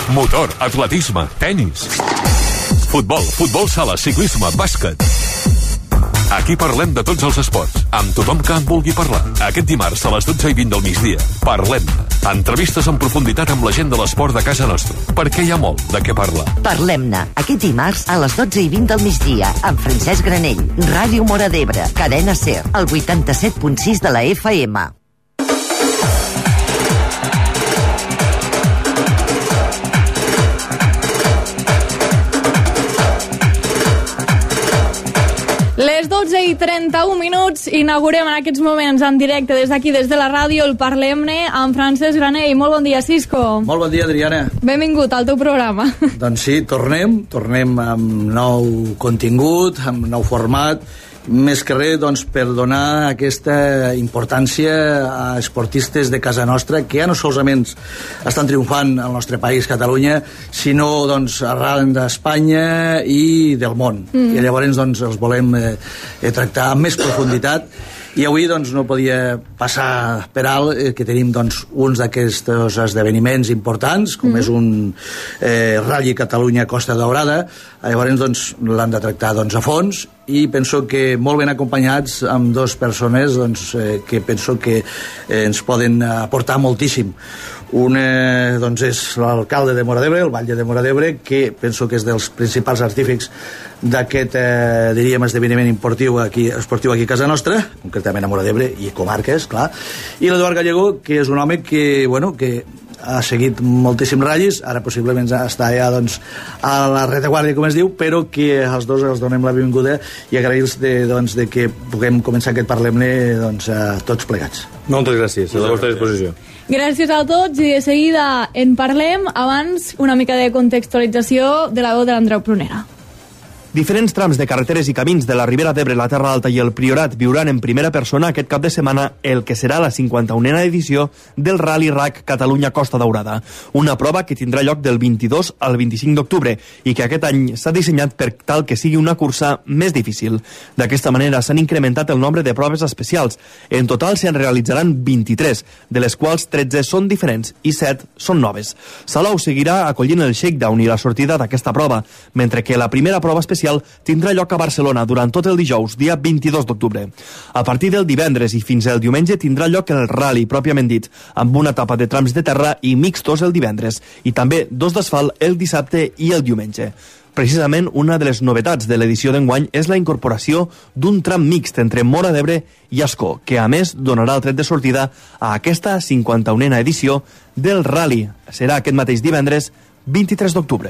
motor, atletisme, tenis, futbol sala, ciclisme, bàsquet. Aquí parlem de tots els esports, amb tothom que en vulgui parlar. Aquest dimarts a les 12:20 del migdia, parlem-ne. Entrevistes en profunditat amb la gent de l'esport de casa nostra, perquè hi ha molt de què parlar. Parlem-ne, aquest dimarts a les 12:20 del migdia, amb Francesc Granell, Ràdio Móra d'Ebre, Cadena SER, el 87.6 de la FM. Les 12:31, inaugurem en aquests moments en directe des d'aquí, des de la ràdio, el Parlem-ne amb Francesc Granell. Molt bon dia, Cisco. Molt bon dia, Adriana. Benvingut al teu programa. Doncs sí, tornem amb nou contingut, amb nou format, més que res doncs, per donar aquesta importància a esportistes de casa nostra que ja no solament estan triomfant al nostre país, Catalunya, sinó doncs, arran d'Espanya i del món. I llavors doncs, els volem tractar amb més profunditat. I avui doncs, no podia passar per alt que tenim doncs, uns d'aquests esdeveniments importants, com és un Rally Catalunya Costa Daurada. Llavors doncs, l'han de tractar doncs, a fons, i penso que molt ben acompanyats amb dues persones doncs, que penso que ens poden aportar moltíssim. Una doncs, és l'alcalde de Móra d'Ebre, el batlle de Móra d'Ebre, que penso que és dels principals artífics d'aquest, diríem, esdeveniment esportiu aquí a casa nostra, concretament a Móra d'Ebre i comarques, clar. I l'Eduard Gallego, que és un home que, bueno, que ha seguit moltíssims ratllis, ara possiblement està ja doncs, a la retaguardia, com es diu, però que als dos els donem la benvinguda i agrair-los de que puguem començar aquest Parlem-ne doncs, tots plegats. Moltes gràcies, a la vostra disposició. Gràcies a tots i de seguida en parlem. Abans, una mica de contextualització de la veu de l'Andreu Prunera. Diferents trams de carreteres i camins de la Ribera d'Ebre, la Terra Alta i el Priorat viuran en primera persona aquest cap de setmana el que serà la 51a edició del Rally RAC Catalunya Costa Daurada. Una prova que tindrà lloc del 22 al 25 d'octubre i que aquest any s'ha dissenyat per tal que sigui una cursa més difícil. D'aquesta manera s'han incrementat el nombre de proves especials. En total se'n realitzaran 23, de les quals 13 són diferents i 7 són noves. Salou seguirà acollint el shakedown i la sortida d'aquesta prova, mentre que la primera prova especial tindrà lloc a Barcelona durant tot el dijous, dia 22 d'octubre. A partir del divendres i fins al diumenge tindrà lloc el rally, pròpiament dit, amb una etapa de trams de terra i mixtos el divendres, i també dos d'asfalt el dissabte i el diumenge. Precisament una de les novetats de l'edició d'enguany és la incorporació d'un tram mixt entre Móra d'Ebre i Ascó, que a més donarà el tret de sortida a aquesta 51a edició del rally. Serà aquest mateix divendres, 23 d'octubre.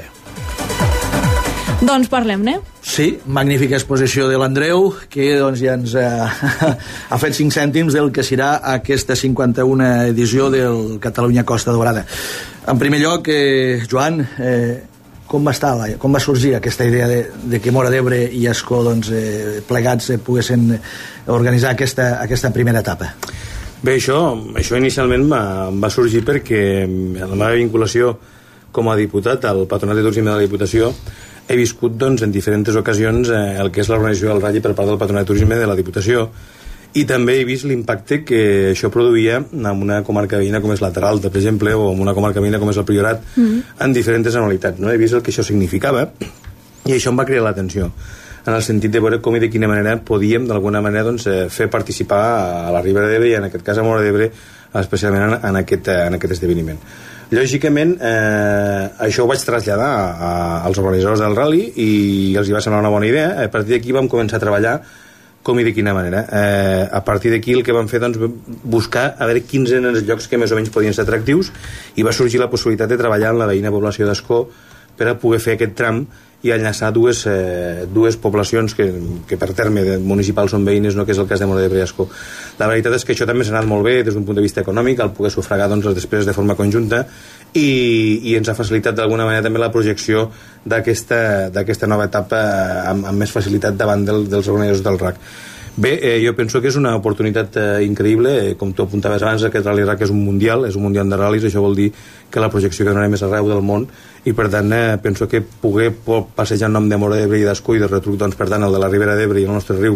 Doncs parlem-ne. Sí, magnífica exposició de l'Andreu, que doncs, ja ens ha fet 5 cèntims del que serà aquesta 51a edició del Catalunya Costa Daurada. En primer lloc, Joan, com va sorgir aquesta idea de que Móra d'Ebre i Ascó doncs, plegats poguessin organitzar aquesta primera etapa? Bé, això inicialment va sorgir perquè la meva vinculació com a diputat al Patronat de Turisme de la Diputació he viscut doncs, en diferents ocasions el que és l'organització del ratll per part del Patronat de Turisme de la Diputació, i també he vist l'impacte que això produïa en una comarca veïna com és la Terra Alta, per exemple, o en una comarca veïna com és el Priorat, en diferents anualitats. No? He vist el que això significava i això em va crear l'atenció, en el sentit de veure com i de quina manera podíem d'alguna manera doncs, fer participar a la Ribera d'Ebre i en aquest cas a Móra d'Ebre, especialment en aquest esdeveniment. Lògicament, això ho vaig traslladar als organitzadors del rally i els hi va semblar una bona idea. A partir d'aquí vam començar a treballar com i de quina manera. A partir d'aquí el que vam fer, doncs, buscar a veure quins eren els llocs que més o menys podien ser atractius, i va sorgir la possibilitat de treballar en la veïna població d'Ascó per a poder fer aquest tram i enllaçar dues poblacions que per terme municipal són veïnes, no, que és el cas de Móra d'Ebre i Ascó. La veritat és que això també s'ha anat molt bé des d'un punt de vista econòmic, al poder sufragar doncs, les despeses de forma conjunta, i ens ha facilitat d'alguna manera també la projecció d'aquesta nova etapa amb més facilitat davant dels organitzadors del RAC. Bé, jo penso que és una oportunitat increïble. Com tu apuntaves abans, aquest Rally RAC és un mundial de ral·lis. Això vol dir que la projecció que donarem és arreu del món, i per tant penso que poder passejar en nom de Móra d'Ebre i d'Ascó, i de retruc, doncs, per tant, el de la Ribera d'Ebre i el nostre riu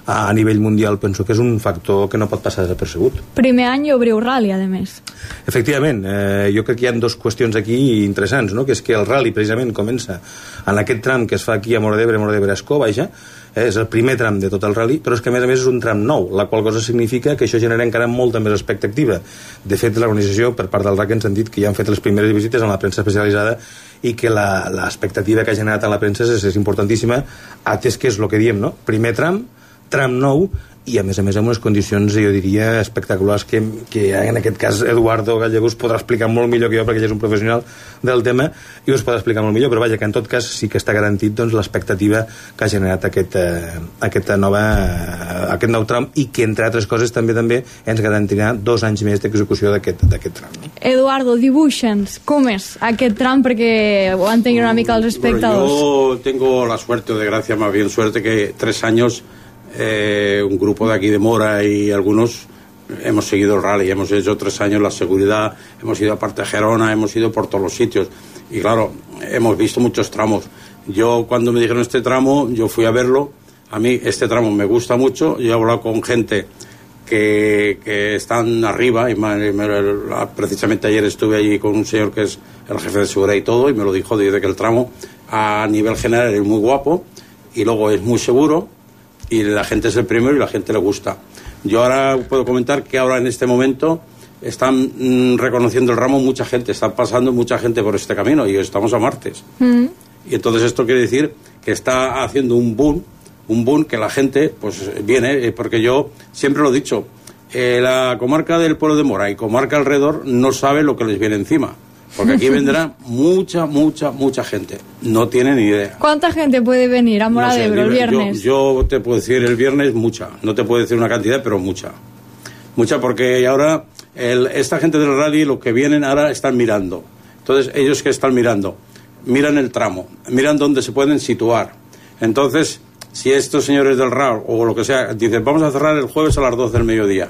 a nivell mundial, penso que és un factor que no pot passar desapercebut. Primer any i obriu rally, a més. Efectivament, jo crec que hi ha dues qüestions aquí interessants, no? Que és que el rally precisament comença en aquest tram que es fa aquí a Móra d'Ebre-Escó, vaja, és el primer tram de tot el rally, però és que a més és un tram nou, la qual cosa significa que això genera encara molta més expectativa. De fet, l'organització, per part del RAC, ens han dit que ja han fet les primeres visites a la premsa especialitzada i que l'expectativa que ha generat a la premsa és importantíssima, atès que és el que diem, no? Primer tram nou, i a més amb unes condicions, jo diria, espectaculars que en aquest cas Eduardo Gallego us podrà explicar molt millor que jo, perquè ell és un professional del tema i us podrà explicar molt millor, però vaja, que en tot cas sí que està garantit doncs, l'expectativa que ha generat aquest nou tram i que, entre altres coses, també ens garantirà 2 anys més d'execució d'aquest tram. Eduardo, dibuixa'ns com és aquest tram perquè ho entenguin una mica els espectadors. Yo tengo la suerte, o desgracia más bien suerte, que 3 años un grupo de aquí de Mora y algunos hemos seguido el rally, hemos hecho 3 años la seguridad, hemos ido a parte de Gerona, hemos ido por todos los sitios y claro, hemos visto muchos tramos. Yo cuando me dijeron este tramo, yo fui a verlo. A mí este tramo me gusta mucho, yo he hablado con gente que están arriba y precisamente ayer estuve allí con un señor que es el jefe de seguridad y todo, y me lo dijo, dice que el tramo a nivel general es muy guapo y luego es muy seguro y la gente es el primero y la gente le gusta. Yo ahora puedo comentar que ahora en este momento están reconociendo el ramo mucha gente, está pasando mucha gente por este camino y estamos a martes. Y entonces esto quiere decir que está haciendo un boom que la gente pues viene, porque yo siempre lo he dicho, la comarca del pueblo de Mora y comarca alrededor no sabe lo que les viene encima. Porque aquí vendrá mucha gente. No tiene ni idea. ¿Cuánta gente puede venir a Móra d'Ebre el viernes? Yo te puedo decir el viernes mucha. No te puedo decir una cantidad, pero mucha. Mucha porque ahora esta gente del rally, lo que vienen ahora están mirando. Entonces, ellos que están mirando, miran el tramo, miran dónde se pueden situar. Entonces, si estos señores del RAW o lo que sea, dicen, vamos a cerrar el jueves a las 12 del mediodía.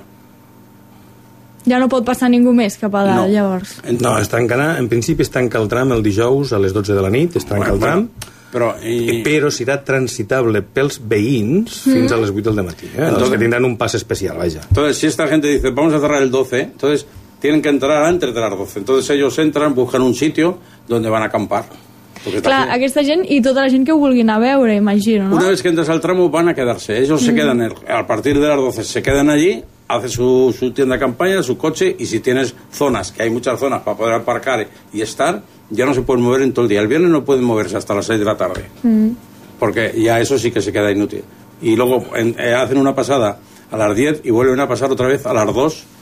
Ja no pot passar ningú més cap a dalt, llavors. No, en principi es tanca el tram el dijous a les 12 de la nit, es tanca el tram, però serà transitable pels veïns fins a les 8 del matí. Entonces, que tindran un pas especial, vaja. Entonces, si esta gente dice, vamos a cerrar el 12, entonces tienen que entrar antes de las 12. Entonces ellos entran, buscan un sitio donde van a acampar. Clar, aquesta gent i tota la gent que ho vulgui anar a veure, imagino, ¿no? Una vez que entras al tramo van a quedarse. Ellos se quedan, a partir de las 12 se quedan allí, hacen su tienda de campaña, su coche, y si tienes zonas, que hay muchas zonas para poder aparcar y estar, ya no se pueden mover en todo el día. El viernes no pueden moverse hasta las 6 de la tarde, porque ya eso sí que se queda inútil. Y luego hacen una pasada a las 10 y vuelven a pasar otra vez a las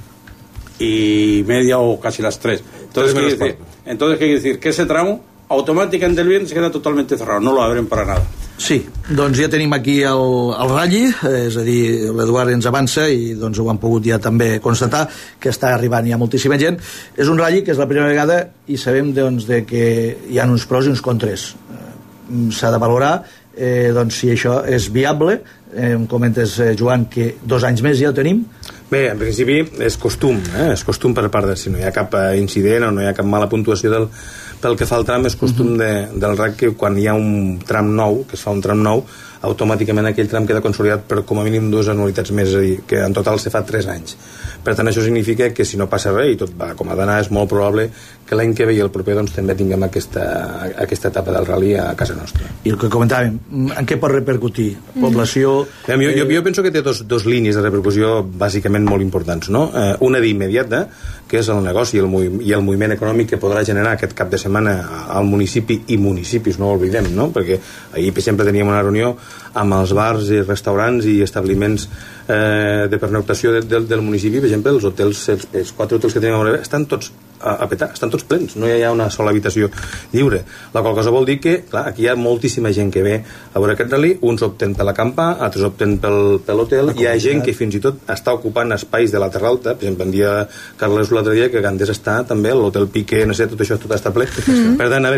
2:30 o casi las 3. Entonces, ¿qué quiere decir? Que ese tramo automàticament el viernes se queda totalmente cerrado, no lo abren para nada. Sí, doncs ja tenim aquí el rally, és a dir, l'Eduard ens avança i doncs ho han pogut ja també constatar que està arribant ja moltíssima gent. És un rally que és la primera vegada i sabem doncs, que hi ha uns pros i uns contres. S'ha de valorar doncs, si això és viable. Em comentes, Joan, que 2 anys més ja ho tenim. Bé, en principi és costum, és costum per part de si no hi ha cap incident o no hi ha cap mala puntuació pel que fa al tram, és costum del RAC que quan hi ha un tram nou, que es fa un tram nou, automàticament aquell tram queda consolidat per com a mínim 2 anualitats més, és a dir, que en total se fa 3 anys. Per tant, això significa que si no passa res i tot va com ha d'anar, és molt probable que l'any que ve i el proper doncs, també tinguem aquesta etapa del rally a casa nostra. I el que comentàvem, en què pot repercutir? Població... Jo penso que té dos línies de repercussió bàsicament molt importants, no? Una d'immediata, que és el negoci i el moviment econòmic que podrà generar aquest cap de setmana al municipi i municipis, no ho oblidem, no? Perquè ahir, per exemple, teníem una reunió amb els bars i restaurants i establiments de pernoctació del municipi. Per exemple, els hotels, els 4 hotels que tenim a Móra d'Ebre estan tots a petar, estan tots plens, no hi ha una sola habitació lliure, la qual cosa vol dir que, clar, aquí hi ha moltíssima gent que ve a veure aquest rally, uns opten per l'acampar, altres opten pel hotel, hi ha gent que fins i tot està ocupant espais de la Terra Alta, per exemple, en dia Carles l'altre dia que Gandés està també, l'hotel Piqué, no sé, tot això tot està ple. Per tant, a veure,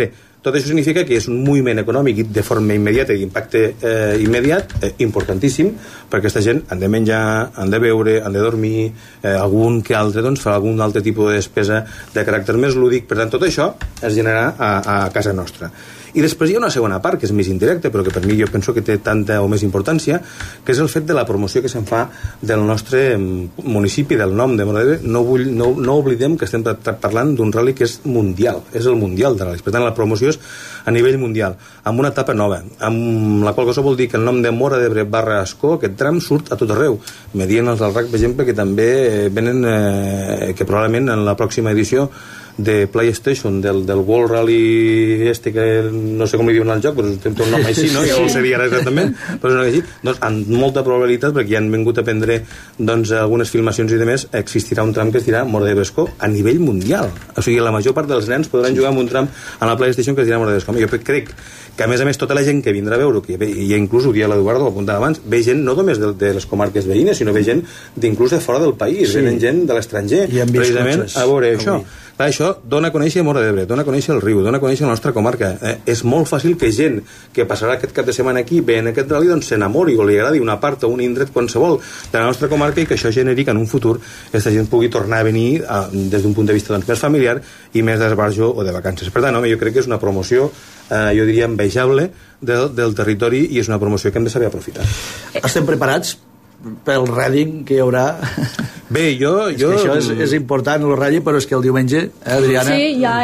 tot això significa que és un moviment econòmic de forma immediata i d'impacte immediat importantíssim, perquè aquesta gent han de menjar, han de beure, han de dormir, algun que altre doncs fa algun altre tipus de despesa de caràcter més lúdic. Per tant, tot això es genera a casa nostra. I després hi ha una segona part, que és més indirecta, però que per mi jo penso que té tanta o més importància, que és el fet de la promoció que se'n fa del nostre municipi, del nom de Móra d'Ebre. No oblidem que estem parlant d'un rally que és mundial, és el mundial de ral·lis. Per tant, la promoció és a nivell mundial, amb una etapa nova, amb la qual cosa vol dir que el nom de Móra d'Ebre /Ascó, aquest tram surt a tot arreu. Me diuen els del RAC, per exemple, que també venen, que probablement en la pròxima edició de PlayStation, del World Rally que no sé com li diuen al joc, però té un nom així, no? Ja ho sabia ara exactament, però és una així. Doncs amb molta probabilitat, perquè ja han vingut a prendre algunes filmacions i demés, existirà un tram que es dirà Móra d'Ebre Ascó a nivell mundial. O sigui, la major part dels nens podran jugar amb un tram a la PlayStation que es dirà Móra d'Ebre Ascó. Jo crec que a més tota la gent que vindrà a veure, i inclús ho dia l'Eduardo, ho apuntava abans, ve gent no només de les comarques veïnes, sinó ve gent inclús de fora del país, venen gent de l'estranger, precisament a veure això. Clar, això dona a conèixer Móra d'Ebre, dona a conèixer el riu, dona a conèixer la nostra comarca. És molt fàcil que gent que passarà aquest cap de setmana aquí, ve en aquest rally, doncs s'enamori o li agradi una part o un indret qualsevol de la nostra comarca, i que això generi que en un futur aquesta gent pugui tornar a venir des d'un punt de vista més familiar i més d'esbarjo o de vacances. Per tant, home, jo crec que és una promoció, jo diria, envejable del territori, i és una promoció que hem de saber aprofitar. Estem preparats pel rallying que hi haurà? Bé, jo... És que això és important, el rally, però és que el diumenge, Adriana... Sí, hi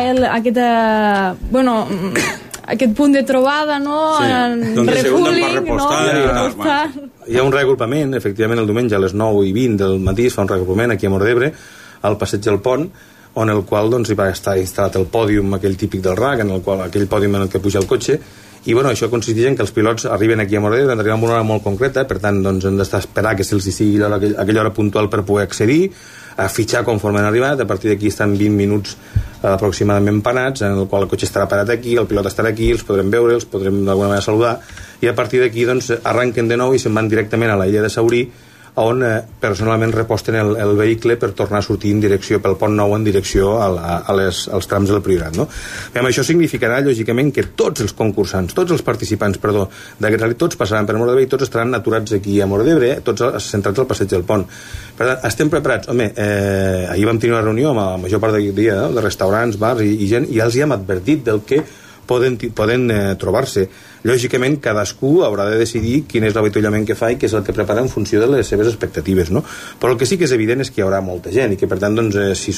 ha aquest punt de trobada, no? Sí. Refueling, no? Hi ha un reagrupament, efectivament, el diumenge a les 9:20 del matí es fa un reagrupament aquí a Móra d'Ebre, al passeig del Pont, on el qual doncs, hi va estar instal·lat el pòdium, aquell típic del RAC, aquell pòdium en el que puja el cotxe, i bueno, això consisteix en que els pilots arriben aquí a Móra d'Ebre, arriben a una hora molt concreta, per tant doncs, hem d'estar a esperar que se'ls sigui aquella hora puntual per poder accedir, a fitxar conforme han arribat. A partir d'aquí estan 20 minuts aproximadament panats, en el qual el cotxe estarà parat aquí, el pilot estarà aquí, els podrem veure, els podrem d'alguna manera saludar, i a partir d'aquí doncs, arranquen de nou i se'n van directament a la illa de Saurí, on personalment reposten el vehicle per tornar a sortir en direcció pel Pont Nou, en direcció als trams del Priorat, no? Bé, això significarà, lògicament, que tots els concursants, tots els participants, d'aquest rally, tots passaran per Móra d'Ebre i tots estaran aturats aquí a Móra d'Ebre, tots centrats al passeig del Pont. Per tant, estem preparats. Home, ahir vam tenir una reunió amb la major part del dia, de restaurants, bars i gent, i ja els hi hem advertit del que poden trobar-se. Lògicament, cadascú haurà de decidir quin és l'avituallament que fa i què és el que prepara en funció de les seves expectatives, no? Però el que sí que és evident és que hi haurà molta gent i que, per tant, doncs, si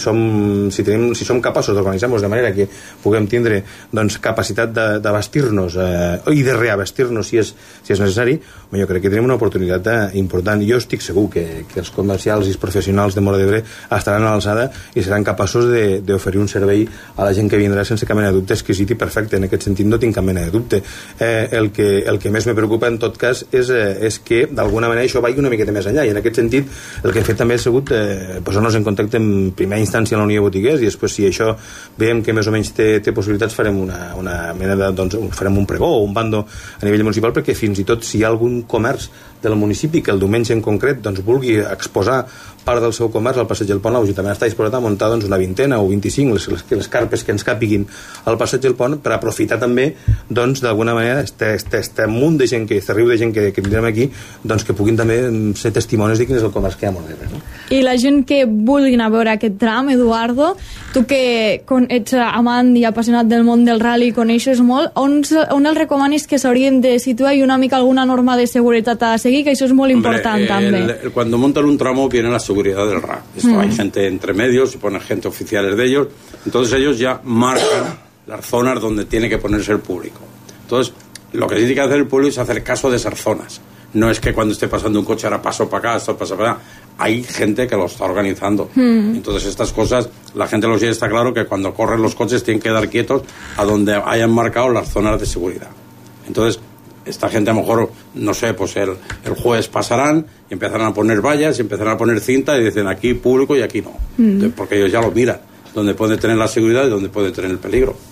som capaços d'organitzar-nos de manera que puguem tindre doncs, capacitat d'abastir-nos i de reabastir-nos si és necessari, jo crec que tenim una oportunitat important. Jo estic segur que els comercials i els professionals de Móra d'Ebre estaran a l'alçada i seran capaços d'oferir un servei a la gent que vindrà sense cap mena de dubte exquisit i perfecte. En aquest sentit no tinc cap mena de dubte. El que més me preocupa en tot cas és que d'alguna manera això vagi una miqueta més enllà, i en aquest sentit el que hem fet també ha sigut posar-nos en contacte en primera instància amb la Unió de Botiguers, i després si això veiem que més o menys té possibilitats farem una mena de, doncs, farem un pregó o un bando a nivell municipal, perquè fins i tot si hi ha algun comerç del municipi que el diumenge en concret doncs, vulgui exposar part del seu comerç al passeig del Pont, l'Ajuntament està disposat a muntar doncs, una 20 o 25 les carpes que ens capiguin al passeig del Pont, per aprofitar també doncs, d'alguna manera este munt de gent, este riu de gent que tindrem aquí, doncs, que puguin també ser testimonis de quin és el comerç que hi ha a Móra d'Ebre, no? I la gent que vulgui anar a veure aquest tram, Eduardo, tu que ets amant i apassionat del món del rally, coneixes molt, on els recomanis que s'haurien de situar i una mica alguna norma de seguretat a seguir, que això és molt important també? Cuando montan un tramo viene la seguridad del RAC. Hay gente entre medios y ponen gente oficiales de ellos, entonces ellos ya marcan las zonas donde tiene que ponerse el público. Entonces, lo que tiene que hacer el público es hacer caso de esas zonas. No es que cuando esté pasando un coche ahora paso para acá, esto pasa para allá. Hay gente que lo está organizando. Entonces estas cosas, la gente lo sigue, está claro que cuando corren los coches tienen que dar quietos a donde hayan marcado las zonas de seguridad. Entonces, esta gente a lo mejor, no sé, pues el jueves pasarán y empezarán a poner vallas y empezarán a poner cinta y dicen aquí público y aquí no. Entonces, porque ellos ya lo miran, donde pueden tener la seguridad y donde pueden tener el peligro.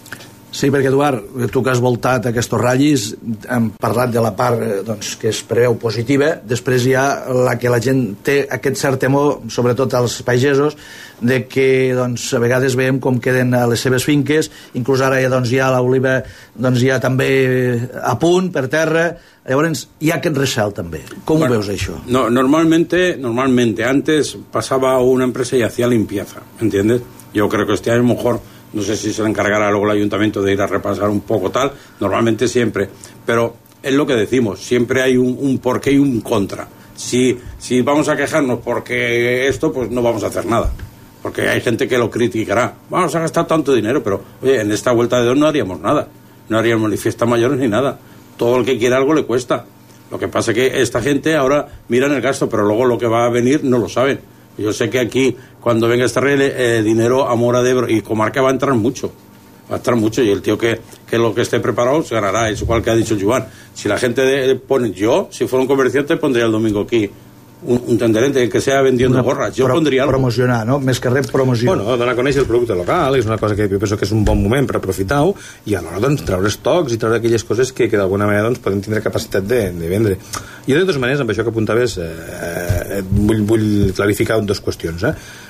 Sí, perquè Eduard, tu que has voltat aquests ratllis, hem parlat de la part doncs, que es preveu positiva, després hi ha la que la gent té aquest cert temor, sobretot als pagesos, de que doncs, a vegades veiem com queden a les seves finques, inclús ara doncs, hi ha l'oliva doncs, ja també a punt, per terra, llavors hi ha aquest recel també. Com ho veus això? No, normalmente antes pasaba una empresa y hacía limpieza, ¿entiendes? Yo creo que este año a lo mejor, no sé si se le encargará luego el ayuntamiento de ir a repasar un poco tal, normalmente siempre, pero es lo que decimos, siempre hay un porqué y un contra. Si vamos a quejarnos porque esto, pues no vamos a hacer nada, porque hay gente que lo criticará, vamos a gastar tanto dinero, pero oye, en esta vuelta de dos no haríamos nada, no haríamos ni fiestas mayores ni nada, todo el que quiera algo le cuesta. Lo que pasa es que esta gente ahora mira en el gasto, pero luego lo que va a venir no lo saben. Yo sé que aquí, cuando venga esta red, dinero a Móra d'Ebre y comarca va a entrar mucho. Va a entrar mucho y el tío que lo que esté preparado se ganará. Es igual que ha dicho Joan. Si la gente pone, yo, si fuera un comerciante, pondría el domingo aquí un tenderente que sea vendiendo gorras. Jo pondria algo. Promocionar, no? Més que res, promoció. Bueno, donar a conèixer el producte local és una cosa que jo penso que és un bon moment per aprofitar-ho i alhora doncs, treure estocs i treure aquelles coses que d'alguna manera doncs, poden tindre capacitat de vendre. Jo de totes maneres, amb això que apuntaves, vull clarificar dues qüestions.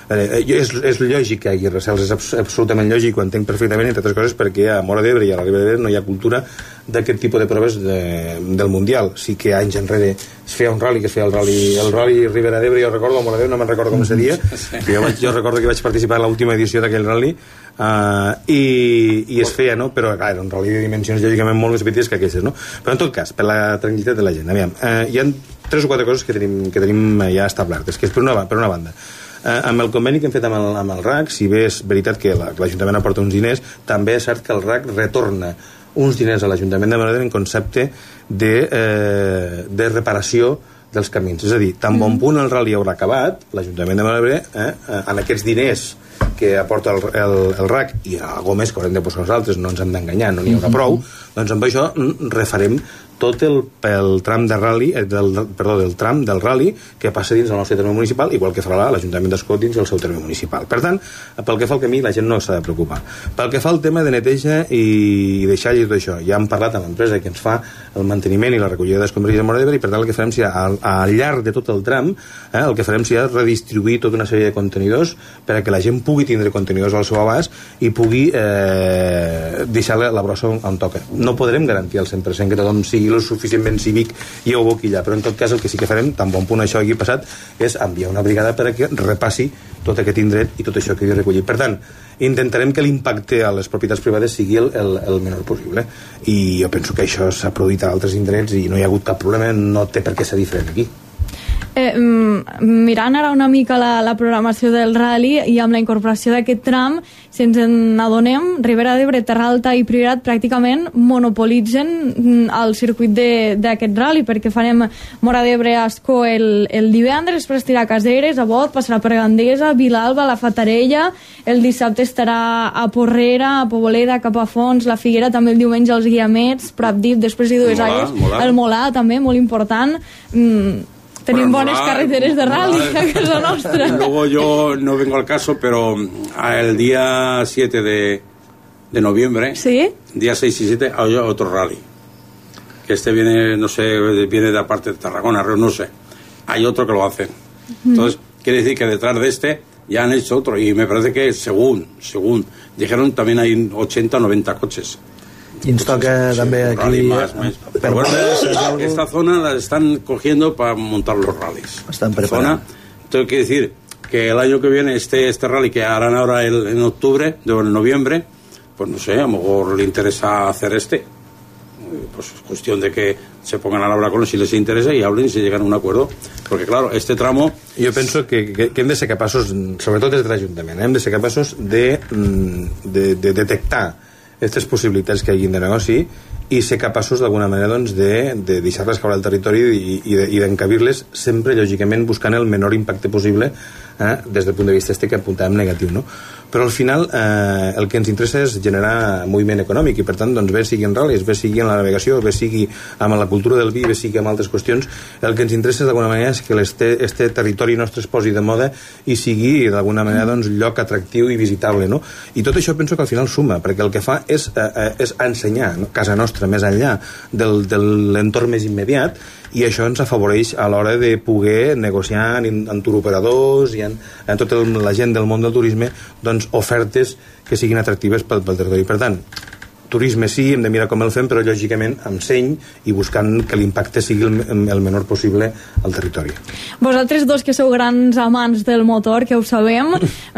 És lògic que hi hagi recels, és absolutament lògic, ho entenc perfectament, entre altres coses perquè a Móra d'Ebre i a la Ribera d'Ebre no hi ha cultura d'aquest tipus de proves del Mundial. Sí que anys enrere es feia un rally, que es feia el rally Ribera d'Ebre, jo recordo, a Móra d'Ebre no me'n recordo com seria, jo recordo que vaig participar en l'última edició d'aquell rally i es feia, no? Però clar, era un rally de dimensions lògicament molt més petites que aquestes, no? Però en tot cas, per la tranquil·litat de la gent, aviam, hi ha 3 o 4 coses que tenim ja establertes, que és per una banda, amb el conveni que hem fet amb el RAC, si bé és veritat que l'Ajuntament aporta uns diners, també és cert que el RAC retorna uns diners a l'Ajuntament de Móra d'Ebre en concepte de reparació dels camins. És a dir, tan bon punt el rally haurà acabat, l'Ajuntament de Móra d'Ebre, amb aquests diners que aporta el RAC i algo més que haurem de posar nosaltres, no ens hem d'enganyar, no n'hi haurà prou, doncs amb això refarem tot el tram de rally, del tram del rally que passa dins el nostre terme municipal, igual que farà l'Ajuntament d'Escot dins el seu terme municipal. Per tant, pel que fa al camí, la gent no s'ha de preocupar. Pel que fa al tema de neteja i deixar tot això, ja hem parlat amb l'empresa que ens fa el manteniment i la recollida d'escombraries de Móra d'Ebre i per tant el que farem serà, al llarg de tot el tram, el que farem serà redistribuir tota una sèrie de contenidors per a que la gent pugui tindre contenidors al seu abast i pugui deixar la brossa on toca. No podrem garantir al 100% que tothom sigui lo suficientment cívic i ho aboqui allà, però en tot cas el que sí que farem, tan bon punt això hagi passat, és enviar una brigada per a que repassi tot aquest indret i tot això que hi ha recollit. Per tant, intentarem que l'impacte a les propietats privades sigui el menor possible i jo penso que això s'ha produït a altres indrets i no hi ha hagut cap problema, no té per què ser diferent aquí. Mirant ara una mica la programació del rally i amb la incorporació d'aquest tram, si ens n'adonem, Ribera d'Ebre, Terra Alta i Priorat pràcticament monopolitzen el circuit d'aquest rally, perquè farem Móra d'Ebre a Ascó el divendres, després estirà a Caseres, a Bot, passarà per Gandesa, Vilalba, la Fatarella, el dissabte estarà a Porrera, a Poboleda, cap a Fons, la Figuera, també el diumenge als Guiamets, Pratdip, després hi dues Aigües, el Molà també, molt important. Tenim bones carreteres de rally a casa nostra. Luego yo no vengo al caso, pero el día 7 de noviembre, ¿sí? Día 6 y 7, hay otro rally. Que viene, no sé, viene de la parte de Tarragona, no sé. Hay otro que lo hacen. Entonces, quiere decir que detrás de este ya han hecho otro. Y me parece que según dijeron, también hay 80 o 90 coches. I ens toca també aquí más. Pero bueno, esta zona la están cogiendo para montar los rallies. Están preparando. Tengo que decir que el año que viene este rally que harán ahora en octubre, en noviembre, pues no sé, a lo mejor le interesa hacer pues es cuestión de que se pongan al hablar con los si les interesa y hablen y se llegan a un acuerdo, porque claro, este tramo... Jo penso que hem de ser capaços, sobretot des de l'Ajuntament, hem de ser capaços de detectar aquestes possibilitats que hi hagin de negoci i ser capaços d'alguna manera doncs, de deixar-les caure al territori i d'encabir-les sempre lògicament buscant el menor impacte possible des del punt de vista que apuntàvem negatiu, no? Però al final el que ens interessa és generar moviment econòmic i per tant doncs, bé sigui en ral·lis, bé sigui en la navegació, bé sigui amb la cultura del vi, bé sigui amb altres qüestions, el que ens interessa d'alguna manera és que este territori nostre es posi de moda i sigui d'alguna manera doncs, lloc atractiu i visitable, no? I tot això penso que al final suma, perquè el que fa és ensenyar, no? Casa nostra més enllà de l'entorn més immediat, i això ens afavoreix a l'hora de poder negociar amb turoperadors i en tota la gent del món del turisme doncs ofertes que siguin atractives pel territori. Per tant, turisme sí, hem de mirar com el fem, però lògicament amb seny i buscant que l'impacte sigui el menor possible al territori. Vosaltres dos que sou grans amants del motor, que ho sabem,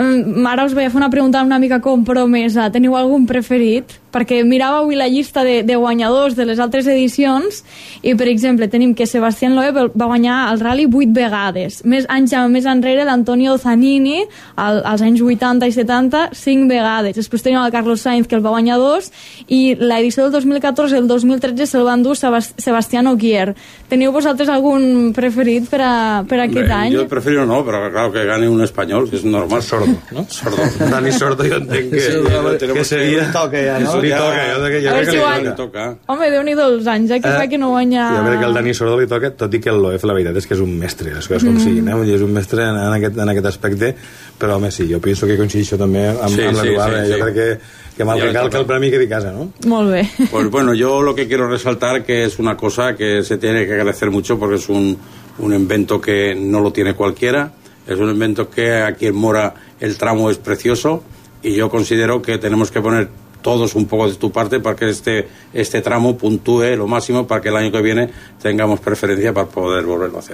ara us vaig fer una pregunta una mica compromesa. Teniu algun preferit? Perquè mirava avui la llista de guanyadors de les altres edicions i, per exemple, tenim que Sebastián Loeb va guanyar el rally 8 vegades. Anys més enrere, l'Antonio Zanini, als anys 80 i 70, 5 vegades. Després tenim el Carlos Sainz, que el va guanyar 2, i l'edició del 2014 i el 2013 se'l van dur Sebastián Ogier. Teniu vosaltres algun preferit per aquest any? Jo prefiero no, però claro, que gane un espanyol, que és normal. Sordo, no? Sordo. Dani Sordo, jo entenc que seria... Toca ja, no? Li toca, jo crec que li toca. Home, Déu-n'hi-do els anys, que fa que no guanya... Jo crec que el Dani Sordo li toca, tot i que el Loef la veritat és que és un mestre, les coses com siguin, és un mestre en aquest aspecte, però home, sí, jo penso que coincideixo també amb l'Eduard, jo crec que mal que cal que el premi quedi a casa, ¿no? Molt bé. Pues bueno, yo lo que quiero resaltar que es una cosa que se tiene que agradecer mucho porque es un invento que no lo tiene cualquiera, es un invento que aquí en Mora el tramo es precioso y yo considero que tenemos que poner todos un poco de tu parte para que este tramo puntúe lo máximo para que el año que viene tengamos preferencia para poder volverlo a hacer.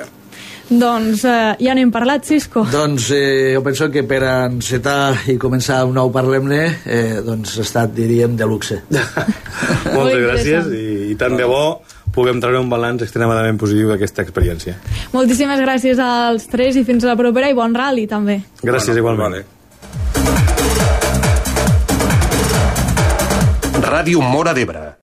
Doncs ja n'hem parlat, Cisco. Doncs jo penso que per encetar i començar un nou Parlem-ne doncs ha estat, diríem, de luxe. Moltes gràcies i tant de bo puguem treure un balanç extremadament positiu d'aquesta experiència. Moltíssimes gràcies als tres i fins a la propera i bon rally també. Gràcies, igualment. Ràdio Móra d'Ebre.